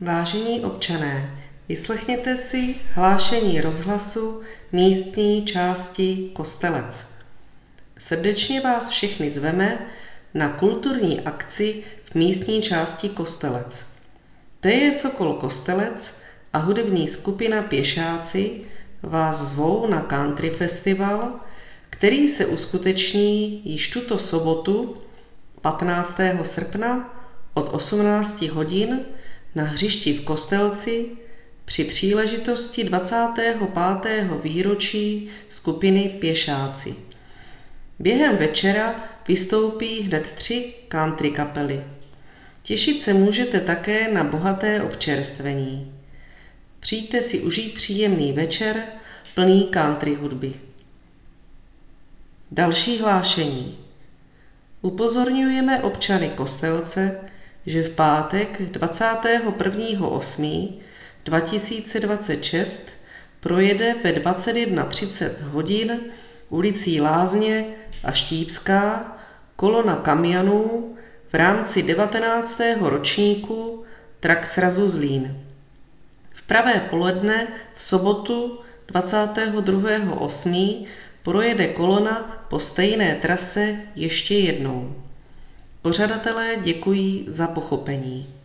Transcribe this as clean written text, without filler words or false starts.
Vážení občané, vyslechněte si hlášení rozhlasu místní části Kostelec. Srdečně vás všechny zveme na kulturní akci v místní části Kostelec. T.J. Sokol Kostelec a hudební skupina Pěšáci vás zvou na country festival, který se uskuteční již tuto sobotu 15. srpna od 18 hodin na hřišti v Kostelci při příležitosti 25. výročí skupiny Pěšáci. Během večera vystoupí hned 3 country kapely. Těšit se můžete také na bohaté občerstvení. Přijďte si užít příjemný večer plný country hudby. Další hlášení. Upozorňujeme občany Kostelce, že v pátek 21.8.2026 projede ve 21:30 hodin ulicí Lázně a Štýpská kolona kamionů v rámci 19. ročníku Traksrazu Zlín. V pravé poledne v sobotu 22.8. projede kolona po stejné trase ještě jednou. Pořadatelé děkují za pochopení.